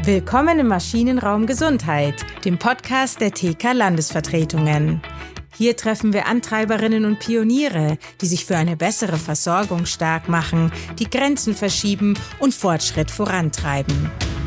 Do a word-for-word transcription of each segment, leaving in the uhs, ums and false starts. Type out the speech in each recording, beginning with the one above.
Willkommen im Maschinenraum Gesundheit, dem Podcast der T K Landesvertretungen. Hier treffen wir Antreiberinnen und Pioniere, die sich für eine bessere Versorgung stark machen, die Grenzen verschieben und Fortschritt vorantreiben.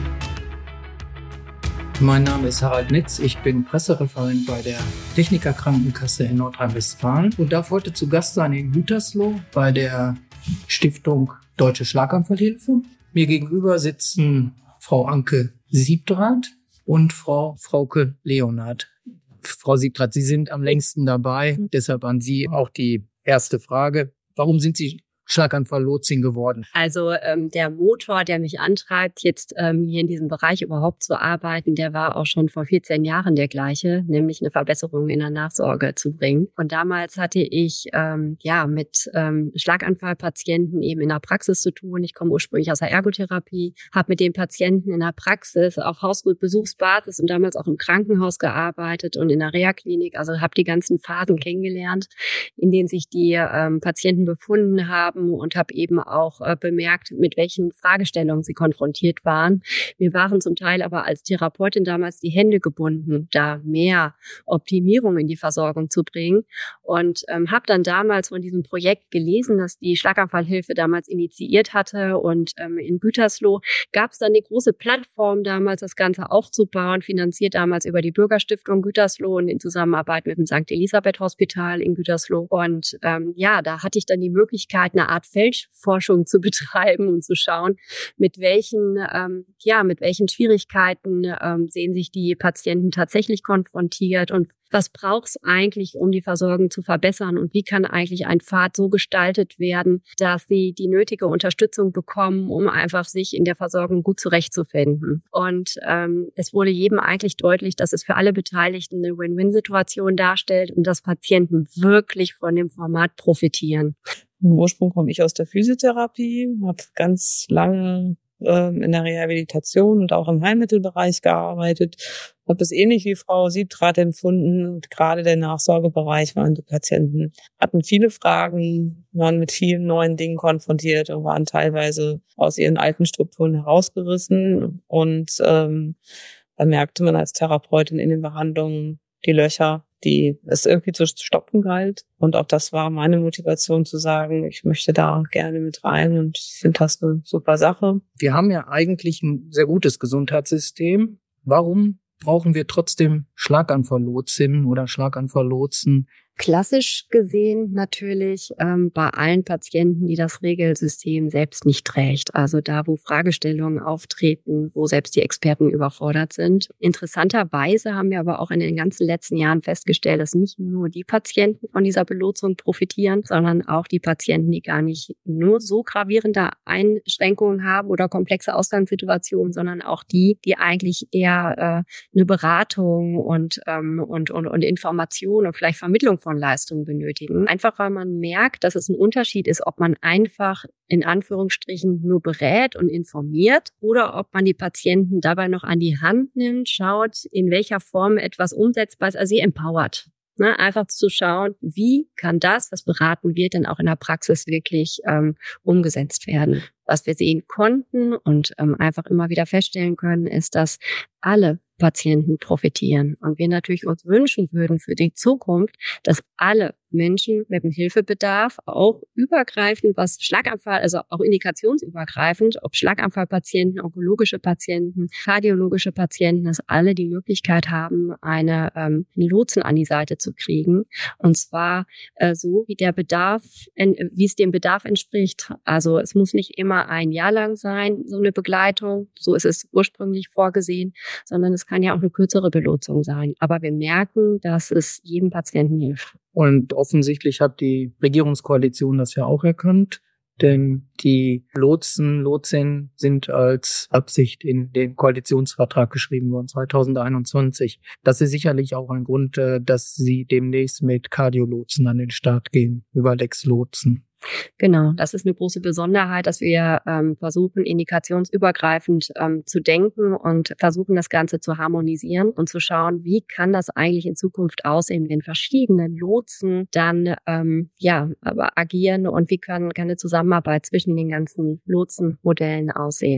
Mein Name ist Harald Nitz, ich bin Pressereferent bei der Techniker Krankenkasse in Nordrhein-Westfalen und darf heute zu Gast sein in Gütersloh bei der Stiftung Deutsche Schlaganfallhilfe. Mir gegenüber sitzen Frau Anke Siebdrath und Frau Frauke Leonhardt. Frau Siebdrath, Sie sind am längsten dabei, deshalb an Sie auch die erste Frage. Warum sind Sie Schlaganfall-Lotsin geworden? Also ähm, der Motor, der mich antreibt, jetzt ähm, hier in diesem Bereich überhaupt zu arbeiten, der war auch schon vor vierzehn Jahren der gleiche, nämlich eine Verbesserung in der Nachsorge zu bringen. Und damals hatte ich ähm, ja mit ähm, Schlaganfallpatienten eben in der Praxis zu tun. Ich komme ursprünglich aus der Ergotherapie, habe mit den Patienten in der Praxis auf Hausbesuchsbasis und damals auch im Krankenhaus gearbeitet und in der Reha-Klinik. Also habe die ganzen Phasen kennengelernt, in denen sich die ähm, Patienten befunden haben. Und habe eben auch äh, bemerkt, mit welchen Fragestellungen sie konfrontiert waren. Mir waren zum Teil aber als Therapeutin damals die Hände gebunden, da mehr Optimierung in die Versorgung zu bringen. Und ähm, habe dann damals von diesem Projekt gelesen, das die Schlaganfallhilfe damals initiiert hatte. Und ähm, in Gütersloh gab es dann eine große Plattform damals, das Ganze aufzubauen, finanziert damals über die Bürgerstiftung Gütersloh und in Zusammenarbeit mit dem Sankt Elisabeth Hospital in Gütersloh. Und ähm, ja, da hatte ich dann die Möglichkeit, eine Art Feldforschung zu betreiben und zu schauen, mit welchen, ähm, ja, mit welchen Schwierigkeiten ähm, sehen sich die Patienten tatsächlich konfrontiert und was braucht es eigentlich, um die Versorgung zu verbessern und wie kann eigentlich ein Pfad so gestaltet werden, dass sie die nötige Unterstützung bekommen, um einfach sich in der Versorgung gut zurechtzufinden. Und ähm, es wurde jedem eigentlich deutlich, dass es für alle Beteiligten eine Win-Win-Situation darstellt und dass Patienten wirklich von dem Format profitieren. Im Ursprung komme ich aus der Physiotherapie, habe ganz lange ähm, in der Rehabilitation und auch im Heilmittelbereich gearbeitet, habe es ähnlich wie Frau Siebdrath empfunden. Und gerade der Nachsorgebereich waren die Patienten, hatten viele Fragen, waren mit vielen neuen Dingen konfrontiert und waren teilweise aus ihren alten Strukturen herausgerissen. Und ähm, da merkte man als Therapeutin in den Behandlungen die Löcher, die es irgendwie zu stoppen galt. Und auch das war meine Motivation zu sagen, ich möchte da gerne mit rein und ich finde das eine super Sache. Wir haben ja eigentlich ein sehr gutes Gesundheitssystem. Warum brauchen wir trotzdem Schlaganfall-Lotsinnen oder Schlaganfall-Lotsen? Klassisch gesehen natürlich ähm, bei allen Patienten, die das Regelsystem selbst nicht trägt. Also da, wo Fragestellungen auftreten, wo selbst die Experten überfordert sind. Interessanterweise haben wir aber auch in den ganzen letzten Jahren festgestellt, dass nicht nur die Patienten von dieser Belotsung profitieren, sondern auch die Patienten, die gar nicht nur so gravierende Einschränkungen haben oder komplexe Ausgangssituationen, sondern auch die, die eigentlich eher äh, eine Beratung und, ähm, und, und, und Information und vielleicht Vermittlung von Leistungen benötigen. Einfach weil man merkt, dass es ein Unterschied ist, ob man einfach in Anführungsstrichen nur berät und informiert oder ob man die Patienten dabei noch an die Hand nimmt, schaut, in welcher Form etwas umsetzbar ist, also sie empowert. Ne, einfach zu schauen, wie kann das, was beraten wird, denn auch in der Praxis wirklich ähm, umgesetzt werden. Was wir sehen konnten und ähm, einfach immer wieder feststellen können, ist, dass alle Patienten profitieren. Und wir natürlich uns wünschen würden für die Zukunft, dass alle Menschen mit dem Hilfebedarf auch übergreifend, was Schlaganfall, also auch indikationsübergreifend, ob Schlaganfallpatienten, onkologische Patienten, kardiologische Patienten, dass alle die Möglichkeit haben, eine ähm, Lotsen an die Seite zu kriegen. Und zwar äh, so, wie der Bedarf, äh, wie es dem Bedarf entspricht. Also es muss nicht immer ein Jahr lang sein, so eine Begleitung. So ist es ursprünglich vorgesehen, sondern es kann ja auch eine kürzere Belotsung sein. Aber wir merken, dass es jedem Patienten hilft. Und offensichtlich hat die Regierungskoalition das ja auch erkannt, denn die Lotsen, Lotsinnen sind als Absicht in den Koalitionsvertrag geschrieben worden, zwanzig einundzwanzig. Das ist sicherlich auch ein Grund, dass sie demnächst mit Kardiolotsen an den Start gehen, über Lex Lotsen. Genau, das ist eine große Besonderheit, dass wir ähm, versuchen, indikationsübergreifend ähm, zu denken und versuchen, das Ganze zu harmonisieren und zu schauen, wie kann das eigentlich in Zukunft aussehen, wenn verschiedene Lotsen dann ähm, ja aber agieren und wie kann, kann eine Zusammenarbeit zwischen den ganzen Lotsenmodellen aussehen.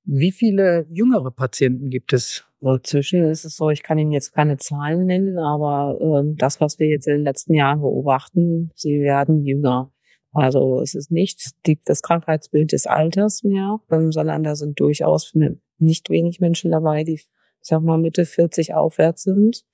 Wie viele jüngere Patienten gibt es? So, zwischen ist es so, ich kann Ihnen jetzt keine Zahlen nennen, aber ähm, das, was wir jetzt in den letzten Jahren beobachten, sie werden jünger. Also es ist nicht die, das Krankheitsbild des Alters mehr, ähm, sondern da sind durchaus nicht wenig Menschen dabei, die, ich sag mal, Mitte vierzig aufwärts sind.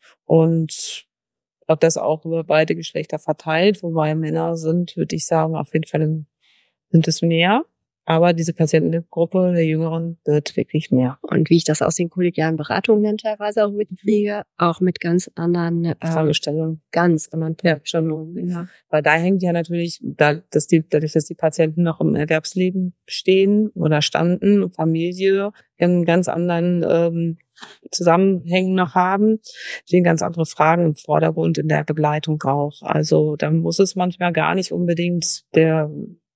Und ob das auch über beide Geschlechter verteilt, wobei Männer sind, würde ich sagen, auf jeden Fall sind es mehr. Aber diese Patientengruppe der Jüngeren wird wirklich mehr. Und wie ich das aus den kollegialen Beratungen dann teilweise auch mitkriege, auch mit ganz anderen äh, Fragestellungen. Ganz anderen Fragestellungen. Ja. Weil da hängt ja natürlich, da, dass die, dadurch, dass die Patienten noch im Erwerbsleben stehen oder standen, Familie, einen ganz anderen ähm, Zusammenhängen noch haben, stehen ganz andere Fragen im Vordergrund in der Begleitung auch. Also da muss es manchmal gar nicht unbedingt der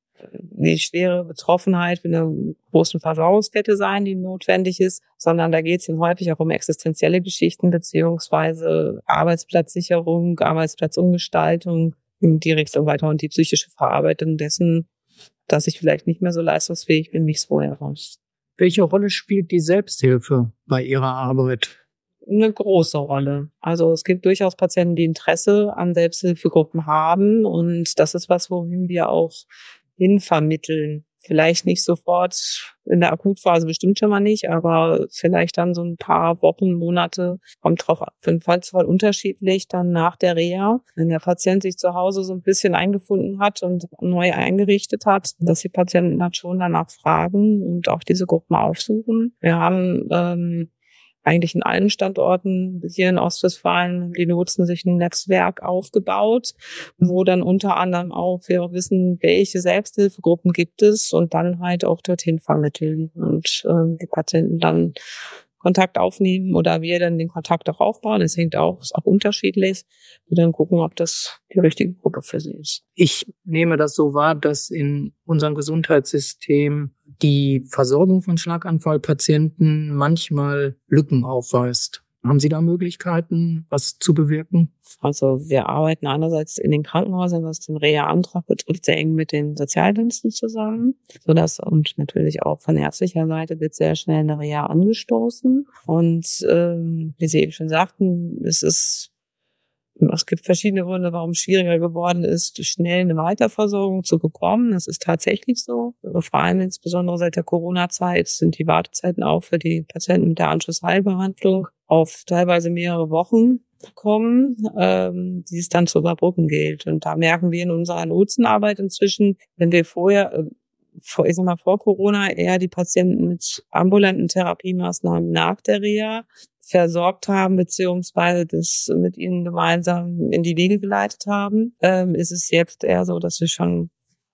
die schwere Betroffenheit mit einer großen Versorgungskette sein, die notwendig ist, sondern da geht es eben häufig auch um existenzielle Geschichten beziehungsweise Arbeitsplatzsicherung, Arbeitsplatzumgestaltung in die Richtung weiter und die psychische Verarbeitung dessen, dass ich vielleicht nicht mehr so leistungsfähig bin, wie ich es vorher war. Welche Rolle spielt die Selbsthilfe bei Ihrer Arbeit? Eine große Rolle. Also es gibt durchaus Patienten, die Interesse an Selbsthilfegruppen haben und das ist was, wohin wir auch hinvermitteln. Vielleicht nicht sofort in der Akutphase, bestimmt schon mal nicht, aber vielleicht dann so ein paar Wochen, Monate, kommt drauf auf jeden Fall zwar unterschiedlich dann nach der Reha, wenn der Patient sich zu Hause so ein bisschen eingefunden hat und neu eingerichtet hat, dass die Patienten dann schon danach fragen und auch diese Gruppen aufsuchen. Wir haben ähm, eigentlich in allen Standorten hier in Ostwestfalen die Lotsen sich ein Netzwerk aufgebaut, wo dann unter anderem auch wir wissen, welche Selbsthilfegruppen gibt es und dann halt auch dorthin vermitteln und äh, die Patienten dann Kontakt aufnehmen oder wir dann den Kontakt auch aufbauen. Das hängt auch, ist auch unterschiedlich. Und dann gucken, ob das die richtige Gruppe für sie ist. Ich nehme das so wahr, dass in unserem Gesundheitssystem die Versorgung von Schlaganfallpatienten manchmal Lücken aufweist. Haben Sie da Möglichkeiten, was zu bewirken? Also wir arbeiten einerseits in den Krankenhäusern, was den Reha-Antrag betrifft, sehr eng mit den Sozialdiensten zusammen, sodass und natürlich auch von ärztlicher Seite wird sehr schnell eine Reha angestoßen. Und ähm, wie Sie eben schon sagten, es ist Es gibt verschiedene Gründe, warum es schwieriger geworden ist, schnell eine Weiterversorgung zu bekommen. Das ist tatsächlich so. Vor allem insbesondere seit der Corona-Zeit sind die Wartezeiten auch für die Patienten mit der Anschlussheilbehandlung auf teilweise mehrere Wochen kommen, ähm, die es dann zu überbrücken gilt. Und da merken wir in unserer Lotsenarbeit inzwischen, wenn wir vorher, äh, vor, ich sag mal, vor Corona eher die Patienten mit ambulanten Therapiemaßnahmen nach der Reha versorgt haben, beziehungsweise das mit ihnen gemeinsam in die Wege geleitet haben, ähm, ist es jetzt eher so, dass wir schon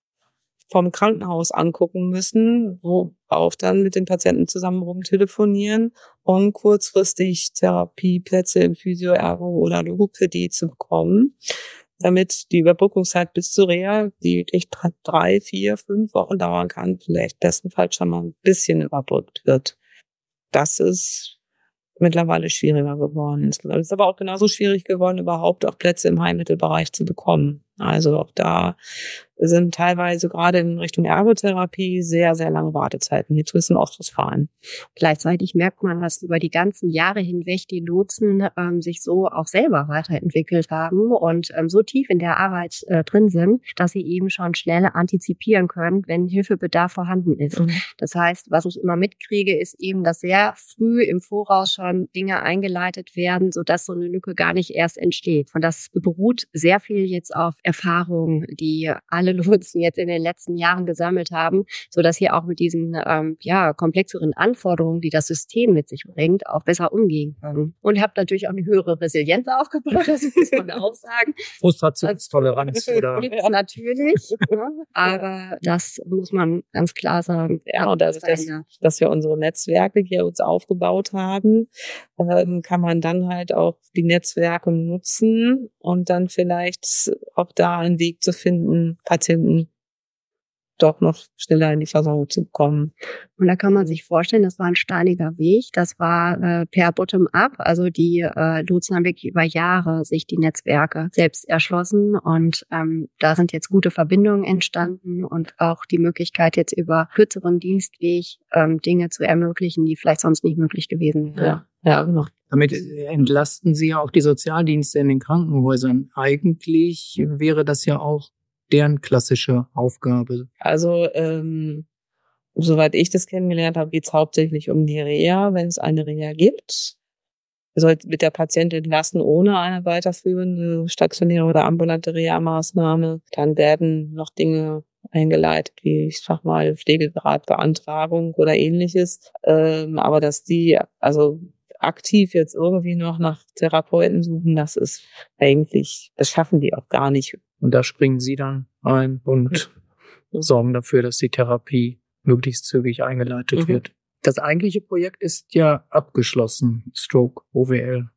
vom Krankenhaus angucken müssen, wo auch dann mit den Patienten zusammen rumtelefonieren, um kurzfristig Therapieplätze im Physio-, Ergo- oder Logopädie zu bekommen, damit die Überbrückungszeit bis zur Reha, die echt drei, vier, fünf Wochen dauern kann, vielleicht bestenfalls schon mal ein bisschen überbrückt wird. Das ist mittlerweile schwieriger geworden. Es ist aber auch genauso schwierig geworden, überhaupt auch Plätze im Heilmittelbereich zu bekommen. Also auch da sind teilweise gerade in Richtung Ergotherapie sehr, sehr lange Wartezeiten. Jetzt ist in Ostwestfalen. Gleichzeitig merkt man, dass über die ganzen Jahre hinweg die Lotsen ähm, sich so auch selber weiterentwickelt haben und ähm, so tief in der Arbeit äh, drin sind, dass sie eben schon schneller antizipieren können, wenn Hilfebedarf vorhanden ist. Mhm. Das heißt, was ich immer mitkriege, ist eben, dass sehr früh im Voraus schon Dinge eingeleitet werden, sodass so eine Lücke gar nicht erst entsteht. Und das beruht sehr viel jetzt auf Erfahrungen, die alle Lotsen jetzt in den letzten Jahren gesammelt haben, sodass hier auch mit diesen ähm, ja komplexeren Anforderungen, die das System mit sich bringt, auch besser umgehen können. Und ihr habt natürlich auch eine höhere Resilienz aufgebaut, das muss man auch sagen. Frustrationstoleranz oder? Gibt's natürlich, ja, aber das muss man ganz klar sagen. Ja, und dadurch, dass, dass wir unsere Netzwerke hier uns aufgebaut haben, ähm, kann man dann halt auch die Netzwerke nutzen und dann vielleicht auch da einen Weg zu finden, Patienten doch noch schneller in die Versorgung zu kommen. Und da kann man sich vorstellen, das war ein steiniger Weg. Das war äh, per Bottom-up. Also die äh, Lotsen haben wirklich über Jahre sich die Netzwerke selbst erschlossen. Und ähm, da sind jetzt gute Verbindungen entstanden und auch die Möglichkeit, jetzt über kürzeren Dienstweg ähm, Dinge zu ermöglichen, die vielleicht sonst nicht möglich gewesen wären. Ja, ja, genau. Damit entlasten Sie ja auch die Sozialdienste in den Krankenhäusern. Eigentlich wäre das ja auch deren klassische Aufgabe. Also, ähm, soweit ich das kennengelernt habe, geht es hauptsächlich um die Reha, wenn es eine Reha gibt. Soll mit der Patientin entlassen ohne eine weiterführende stationäre oder ambulante Reha-Maßnahme. Dann werden noch Dinge eingeleitet, wie ich sag mal Pflegegrad-Beantragung oder ähnliches. Ähm, aber dass die also aktiv jetzt irgendwie noch nach Therapeuten suchen, das ist eigentlich, das schaffen die auch gar nicht. Und da springen Sie dann ein und ja. sorgen dafür, dass die Therapie möglichst zügig eingeleitet mhm. wird. Das eigentliche Projekt ist ja abgeschlossen, Stroke O W L.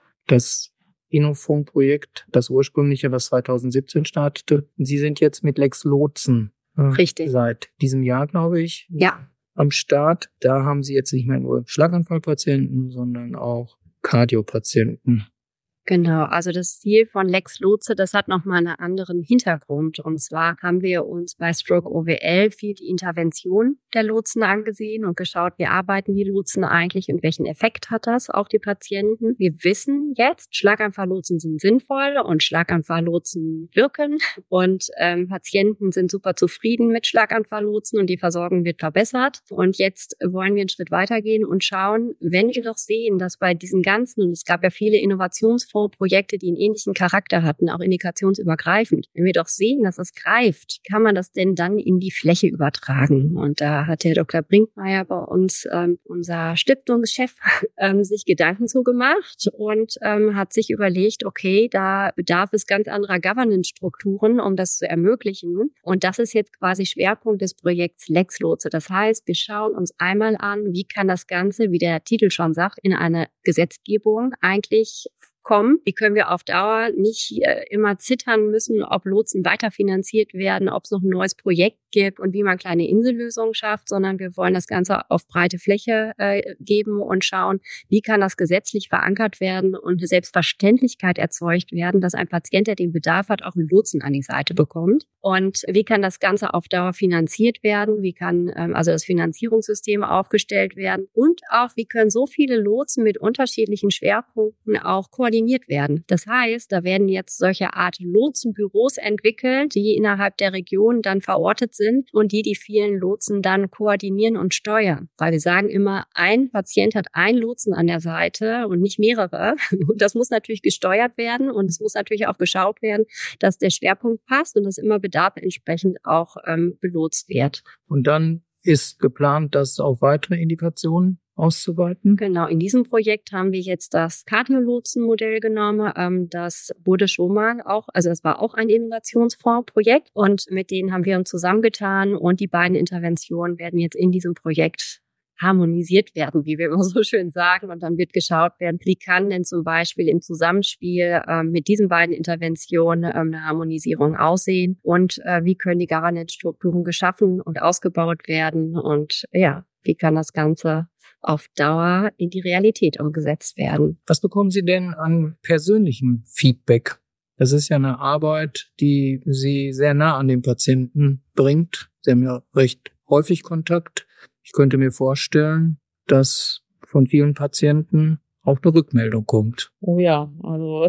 Das Innofunk-Projekt, das ursprüngliche, was zwanzig siebzehn startete. Sie sind jetzt mit Lex Lotsen äh, Richtig. seit diesem Jahr, glaube ich, ja. am Start. Da haben Sie jetzt nicht mehr nur Schlaganfallpatienten, sondern auch Kardiopatienten. Genau, also das Ziel von Lex Lotse, das hat nochmal einen anderen Hintergrund. Und zwar haben wir uns bei Stroke O W L viel die Intervention der Lotsen angesehen und geschaut, wie arbeiten die Lotsen eigentlich und welchen Effekt hat das auf die Patienten. Wir wissen jetzt, Schlaganfalllotsen sind sinnvoll und Schlaganfalllotsen wirken und ähm, Patienten sind super zufrieden mit Schlaganfalllotsen und die Versorgung wird verbessert. Und jetzt wollen wir einen Schritt weitergehen und schauen, wenn wir doch sehen, dass bei diesen ganzen, und es gab ja viele Innovationsfonds, Projekte, die einen ähnlichen Charakter hatten, auch indikationsübergreifend. Wenn wir doch sehen, dass es greift, kann man das denn dann in die Fläche übertragen? Und da hat der Doktor Brinkmeier bei uns, ähm, unser Stiftungschef, ähm, sich Gedanken zu gemacht und ähm, hat sich überlegt, okay, da bedarf es ganz anderer Governance-Strukturen, um das zu ermöglichen. Und das ist jetzt quasi Schwerpunkt des Projekts Lex Lotse. Das heißt, wir schauen uns einmal an, wie kann das Ganze, wie der Titel schon sagt, in eine Gesetzgebung eigentlich kommen. Wie können wir auf Dauer nicht äh, immer zittern müssen, ob Lotsen weiterfinanziert werden, ob es noch ein neues Projekt gibt und wie man kleine Insellösungen schafft, sondern wir wollen das Ganze auf breite Fläche äh, geben und schauen, wie kann das gesetzlich verankert werden und eine Selbstverständlichkeit erzeugt werden, dass ein Patient, der den Bedarf hat, auch einen Lotsen an die Seite bekommt. Und wie kann das Ganze auf Dauer finanziert werden? Wie kann ähm, also das Finanzierungssystem aufgestellt werden? Und auch, wie können so viele Lotsen mit unterschiedlichen Schwerpunkten auch koordiniert werden? Das heißt, da werden jetzt solche Art Lotsenbüros entwickelt, die innerhalb der Region dann verortet sind und die die vielen Lotsen dann koordinieren und steuern. Weil wir sagen immer, ein Patient hat einen Lotsen an der Seite und nicht mehrere. Und das muss natürlich gesteuert werden und es muss natürlich auch geschaut werden, dass der Schwerpunkt passt und dass immer Bedarf entsprechend auch ähm, belotst wird. Und dann ist geplant, das auf weitere Indikationen auszuweiten? Genau, in diesem Projekt haben wir jetzt das Kardiolotsen-Modell genommen. Ähm, das wurde schon mal auch, also das war auch ein Innovationsfonds-Projekt und mit denen haben wir uns zusammengetan und die beiden Interventionen werden jetzt in diesem Projekt harmonisiert werden, wie wir immer so schön sagen. Und dann wird geschaut werden, wie kann denn zum Beispiel im Zusammenspiel ähm, mit diesen beiden Interventionen ähm, eine Harmonisierung aussehen und äh, wie können die Governance-Strukturen geschaffen und ausgebaut werden und ja, wie kann das Ganze auf Dauer in die Realität umgesetzt werden. Was bekommen Sie denn an persönlichem Feedback? Das ist ja eine Arbeit, die Sie sehr nah an den Patienten bringt. Sie haben ja recht häufig Kontakt. Ich könnte mir vorstellen, dass von vielen Patienten auch eine Rückmeldung kommt. Oh ja, also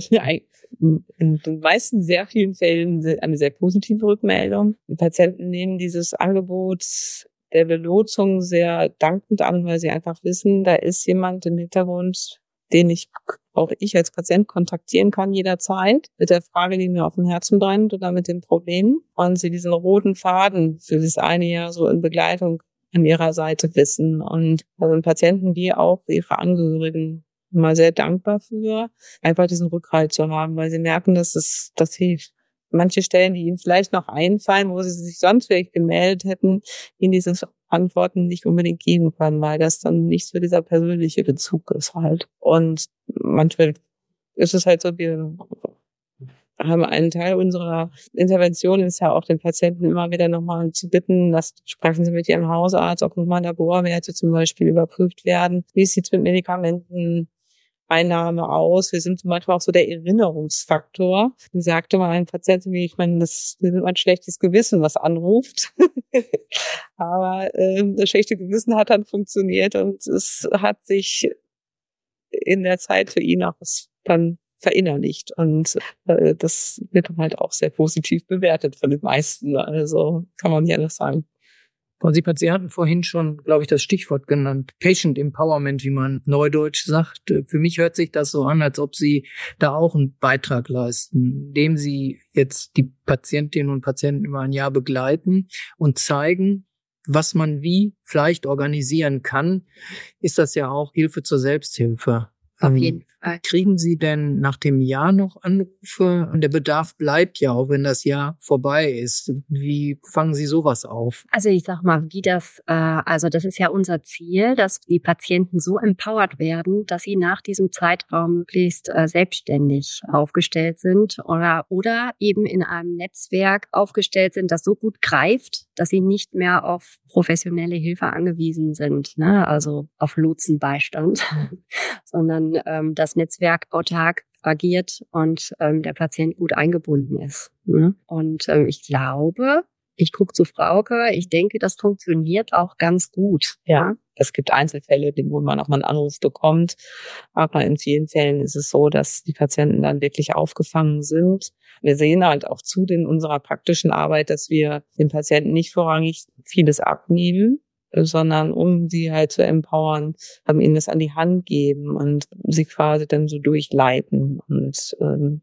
in den meisten sehr vielen Fällen eine sehr positive Rückmeldung. Die Patienten nehmen dieses Angebot der Belotsung sehr dankend an, weil sie einfach wissen, da ist jemand im Hintergrund, den ich auch ich als Patient kontaktieren kann jederzeit mit der Frage, die mir auf dem Herzen brennt oder mit dem Problem. Und sie diesen roten Faden für das eine Jahr so in Begleitung an ihrer Seite wissen. Und also Patienten wie auch ihre Angehörigen immer sehr dankbar für, einfach diesen Rückhalt zu haben, weil sie merken, dass es das hilft. Manche Stellen, die ihnen vielleicht noch einfallen, wo sie sich sonst vielleicht gemeldet hätten, ihnen diese Antworten nicht unbedingt geben können, weil das dann nicht so dieser persönliche Bezug ist halt. Und manchmal ist es halt so, wir haben einen Teil unserer Intervention ist ja auch den Patienten immer wieder nochmal zu bitten, dass sprechen Sie mit Ihrem Hausarzt, ob nochmal Laborwerte zum Beispiel überprüft werden. Wie sieht's mit Medikamenteneinnahme aus? Wir sind manchmal auch so der Erinnerungsfaktor. Dann sagte mal ein Patient zu mir, ich meine, das ist ein schlechtes Gewissen, was anruft. Aber äh, das schlechte Gewissen hat dann funktioniert und es hat sich in der Zeit für ihn auch was dann verinnerlicht. Und äh, das wird dann halt auch sehr positiv bewertet von den meisten. Also kann man nicht anders sagen. Frau Siepert, Sie hatten vorhin schon, glaube ich, das Stichwort genannt. Patient Empowerment, wie man neudeutsch sagt. Für mich hört sich das so an, als ob Sie da auch einen Beitrag leisten, indem Sie jetzt die Patientinnen und Patienten über ein Jahr begleiten und zeigen, was man wie vielleicht organisieren kann. Ist das ja auch Hilfe zur Selbsthilfe. Auf jeden Fall. Kriegen Sie denn nach dem Jahr noch Anrufe? Und der Bedarf bleibt ja, auch wenn das Jahr vorbei ist. Wie fangen Sie sowas auf? Also ich sag mal, wie das, äh, also das ist ja unser Ziel, dass die Patienten so empowered werden, dass sie nach diesem Zeitraum möglichst äh, selbstständig aufgestellt sind oder, oder eben in einem Netzwerk aufgestellt sind, das so gut greift, dass sie nicht mehr auf professionelle Hilfe angewiesen sind, ne? Also auf Lotsenbeistand, sondern ähm, das Netzwerk autark agiert und ähm, der Patient gut eingebunden ist. Ne? Und ähm, ich glaube, ich gucke zu Frauke, ich denke, das funktioniert auch ganz gut. Ja, es gibt Einzelfälle, wo man auch mal einen Anruf bekommt, aber in vielen Fällen ist es so, dass die Patienten dann wirklich aufgefangen sind. Wir sehen halt auch zu in unserer praktischen Arbeit, dass wir den Patienten nicht vorrangig vieles abnehmen, sondern um sie halt zu empowern, haben ihnen das an die Hand geben und sie quasi dann so durchleiten und ähm,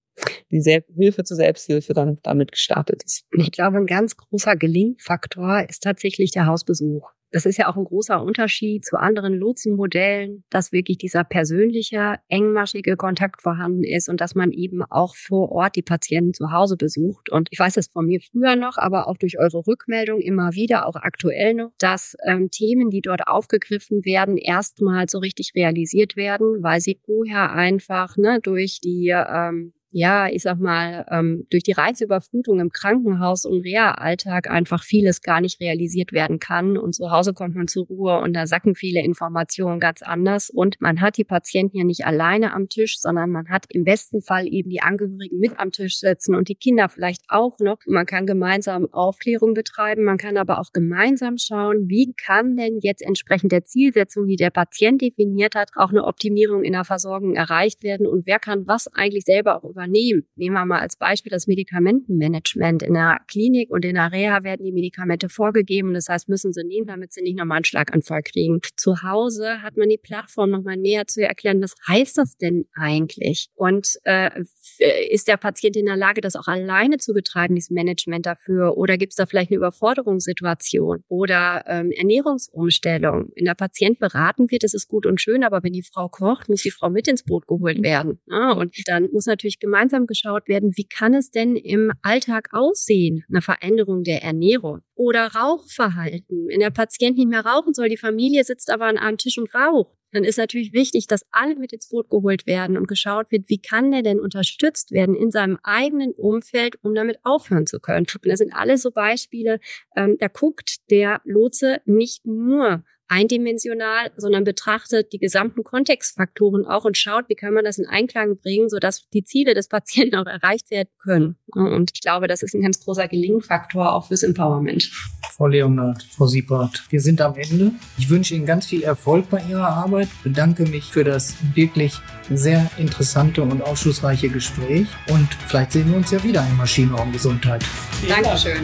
die Sel- Hilfe zur Selbsthilfe dann damit gestartet ist. Ich glaube, ein ganz großer Gelingfaktor ist tatsächlich der Hausbesuch. Das ist ja auch ein großer Unterschied zu anderen Lotsenmodellen, dass wirklich dieser persönliche, engmaschige Kontakt vorhanden ist und dass man eben auch vor Ort die Patienten zu Hause besucht. Und ich weiß es von mir früher noch, aber auch durch eure Rückmeldung immer wieder, auch aktuell noch, dass ähm, Themen, die dort aufgegriffen werden, erstmal so richtig realisiert werden, weil sie vorher einfach ne, durch die ähm, ja, ich sag mal, ähm, durch die Reizüberflutung im Krankenhaus und Reha-Alltag einfach vieles gar nicht realisiert werden kann. Und zu Hause kommt man zur Ruhe und da sacken viele Informationen ganz anders. Und man hat die Patienten ja nicht alleine am Tisch, sondern man hat im besten Fall eben die Angehörigen mit am Tisch sitzen und die Kinder vielleicht auch noch. Man kann gemeinsam Aufklärung betreiben, man kann aber auch gemeinsam schauen, wie kann denn jetzt entsprechend der Zielsetzung, die der Patient definiert hat, auch eine Optimierung in der Versorgung erreicht werden und wer kann was eigentlich selber auch übernehmen. Nehmen wir mal als Beispiel das Medikamentenmanagement. In der Klinik und in der Reha werden die Medikamente vorgegeben. Das heißt, müssen sie nehmen, damit sie nicht nochmal einen Schlaganfall kriegen. Zu Hause hat man die Plattform nochmal näher zu erklären, was heißt das denn eigentlich? Und äh, ist der Patient in der Lage, das auch alleine zu betreiben, dieses Management dafür? Oder gibt es da vielleicht eine Überforderungssituation? Oder ähm, Ernährungsumstellung? Wenn der Patient beraten wird, das ist gut und schön, aber wenn die Frau kocht, muss die Frau mit ins Boot geholt werden. Ja, und dann muss natürlich gemeinsam geschaut werden, wie kann es denn im Alltag aussehen, eine Veränderung der Ernährung oder Rauchverhalten. Wenn der Patient nicht mehr rauchen soll, die Familie sitzt aber an einem Tisch und raucht, dann ist natürlich wichtig, dass alle mit ins Boot geholt werden und geschaut wird, wie kann der denn unterstützt werden in seinem eigenen Umfeld, um damit aufhören zu können. Und das sind alles so Beispiele, ähm, da guckt der Lotse nicht nur eindimensional, sondern betrachtet die gesamten Kontextfaktoren auch und schaut, wie kann man das in Einklang bringen, sodass die Ziele des Patienten auch erreicht werden können. Und ich glaube, das ist ein ganz großer Gelingfaktor auch fürs Empowerment. Frau Leonard, Frau Siepert, wir sind am Ende. Ich wünsche Ihnen ganz viel Erfolg bei Ihrer Arbeit, bedanke mich für das wirklich sehr interessante und aufschlussreiche Gespräch und vielleicht sehen wir uns ja wieder in Maschinenraum Gesundheit. Dankeschön.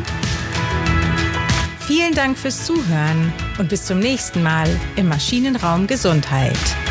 Vielen Dank fürs Zuhören und bis zum nächsten Mal im Maschinenraum Gesundheit.